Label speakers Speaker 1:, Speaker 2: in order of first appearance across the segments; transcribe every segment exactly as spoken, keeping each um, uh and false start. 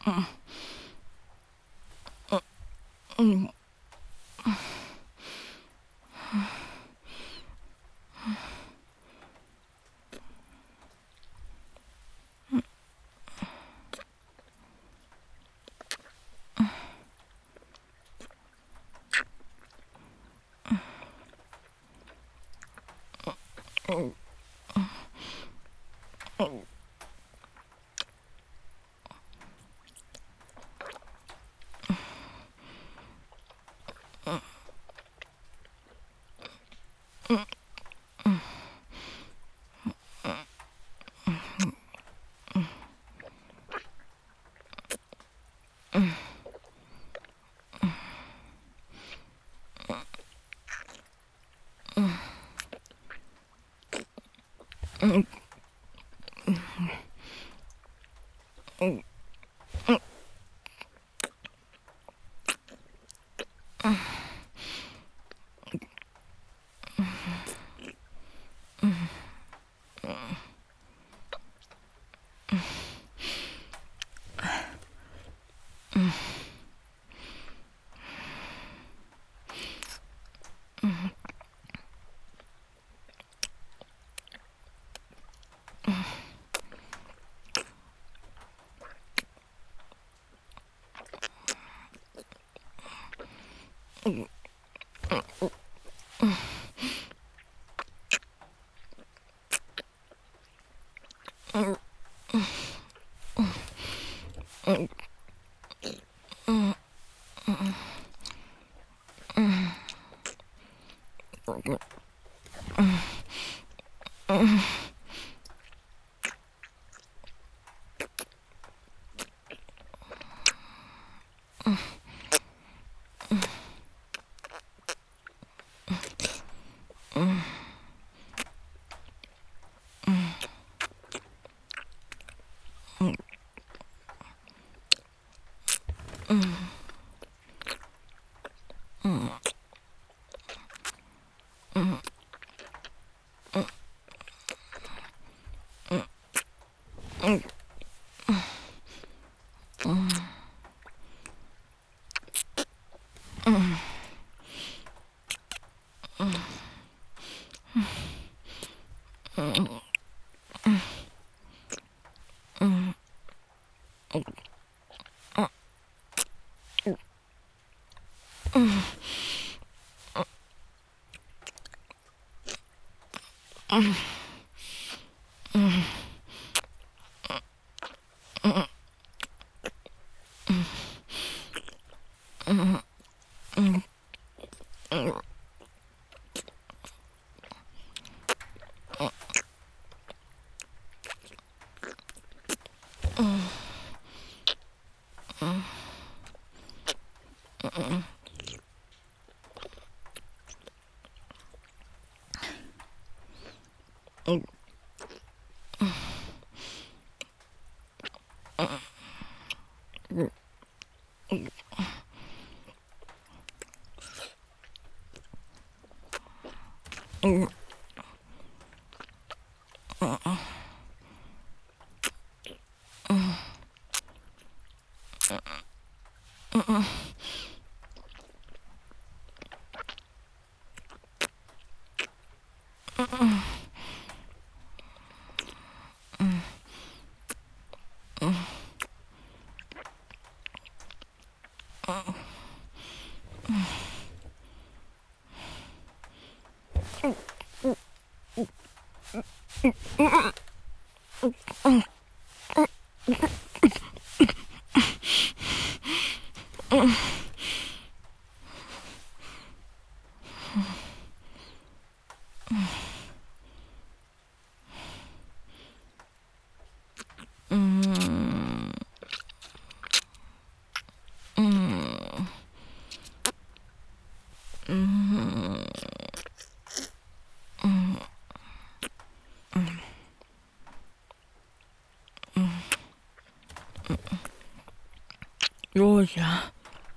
Speaker 1: 로즈야,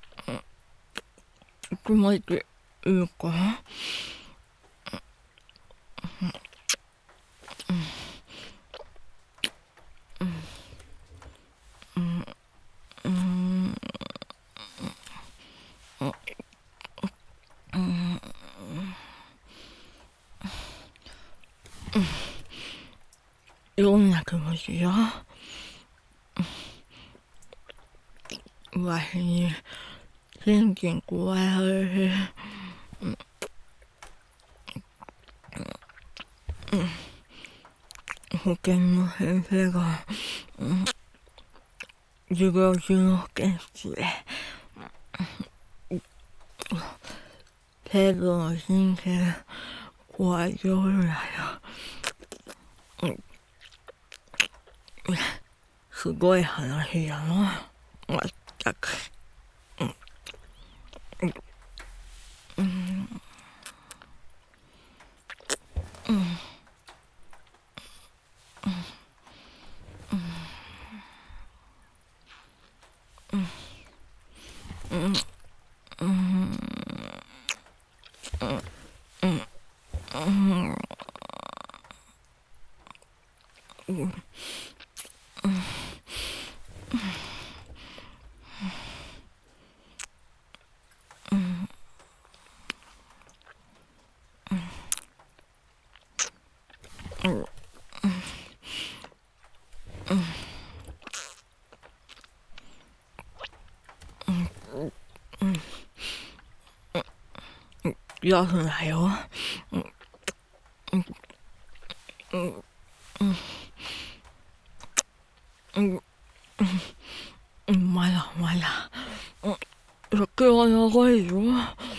Speaker 1: 좀 어디 읽을까? 気持ちよ。わしに元気に加えられる保健の先生が、うん、授業中の保健室で生徒の人生怖い上手だよ。すごい話だな。まったく。うんうんうんうんよくないよ。まだまだ。先は長いよ。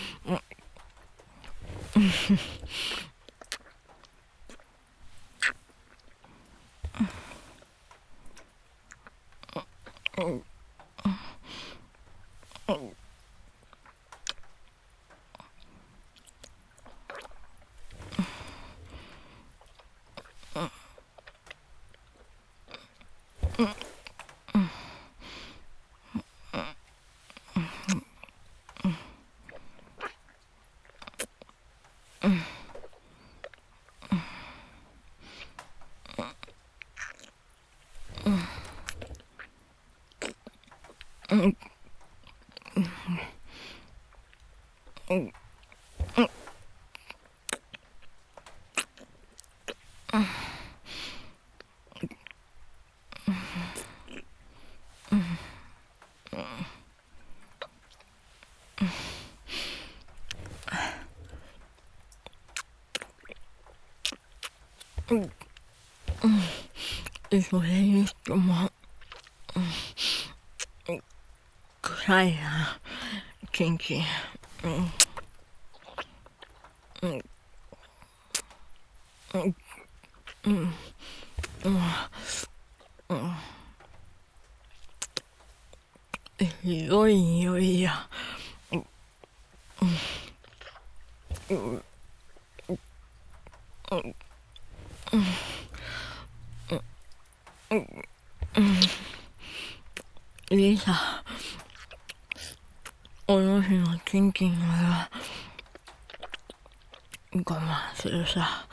Speaker 1: それにしても暗いな、一日。ひどい匂いや。リサ、おの日のチンチンなら我慢するさ。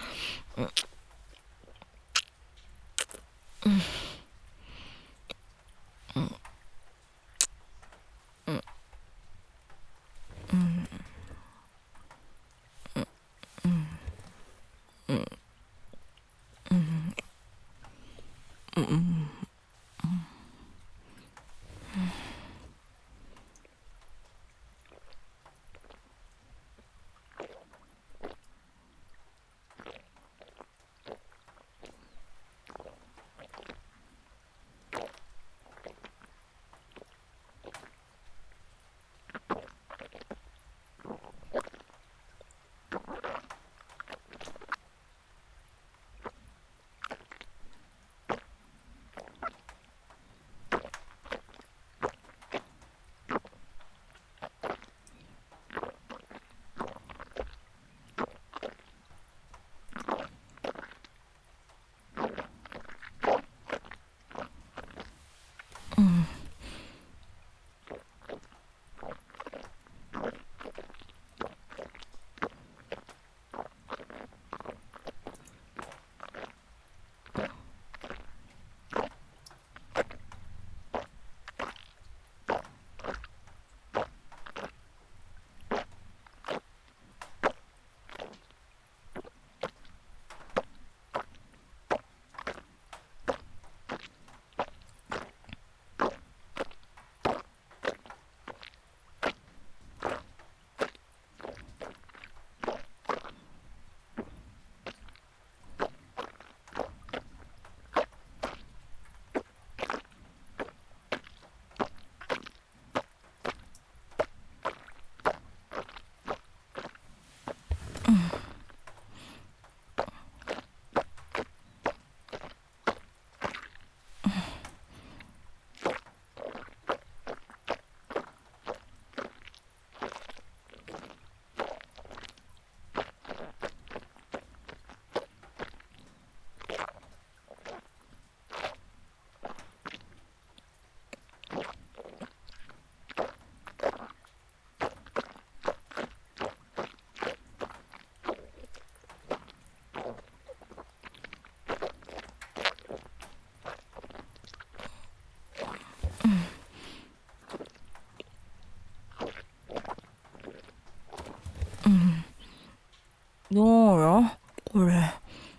Speaker 1: どうやこれ。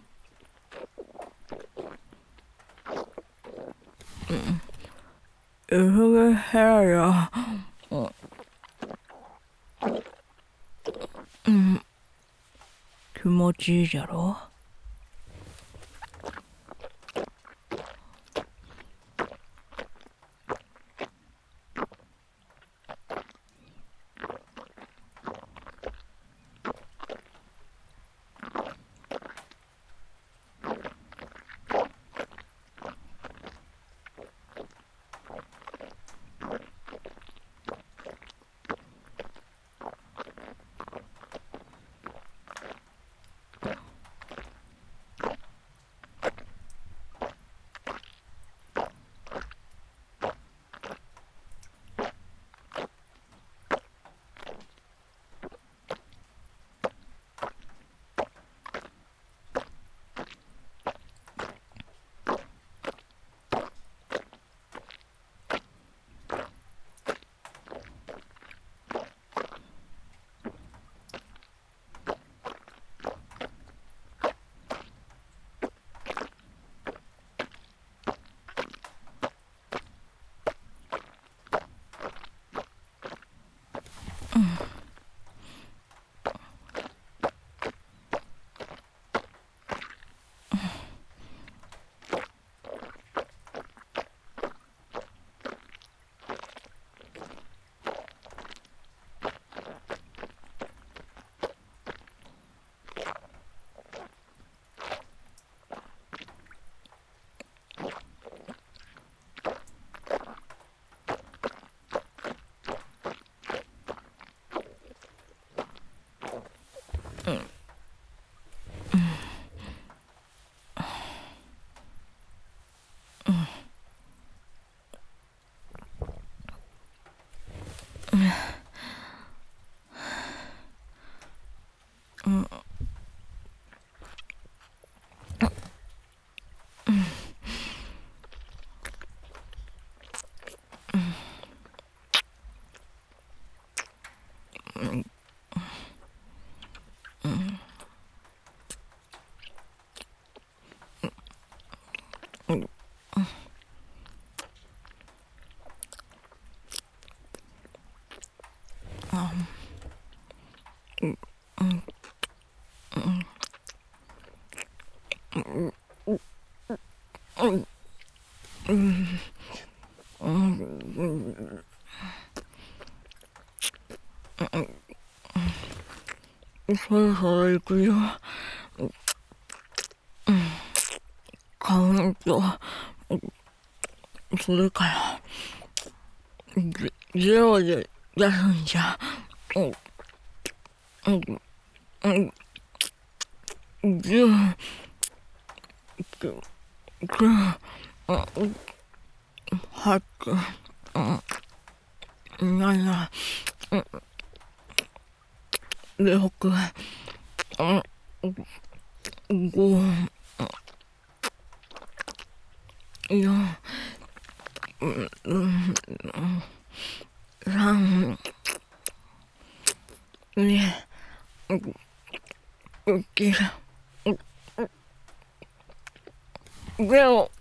Speaker 1: うん。エフゲヘラや。うん。気持ちいいじゃろ。うん。そろそろ行くよ。カウントするから、ゼロで出すんじゃ。うんうんうん、じゅう、きゅう、はち、なな、ろく、ご、よん、さん、に、いち、ゼロ。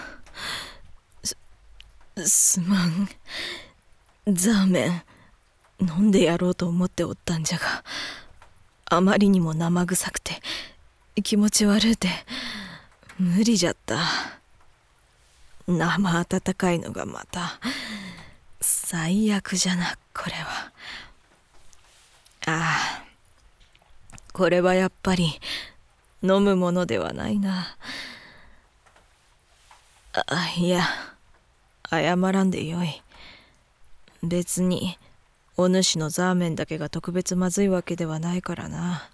Speaker 1: すまん、ザーメン。 飲んでやろうと思っておったんじゃが、あまりにも生臭くて気持ち悪うて無理じゃった。生温かいのがまた最悪じゃな、これは。ああ、これはやっぱり飲むものではないな。あ、いや、謝らんでよい。別にお主のザーメンだけが特別まずいわけではないからな。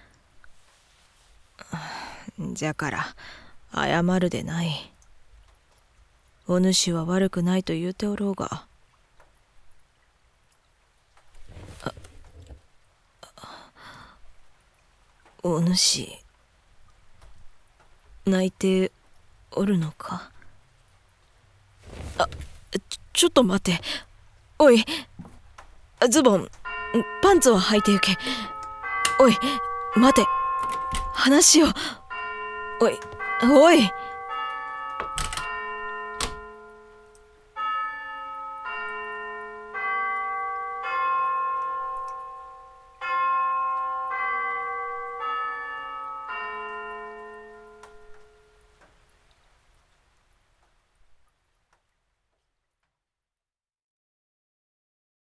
Speaker 1: じゃから謝るでない。お主は悪くないと言うておろうが。お主泣いておるのか。あ、ちょ、ちょっと待て。おい、ズボン、パンツを履いて行け。おい、待て、話を。おい、おい。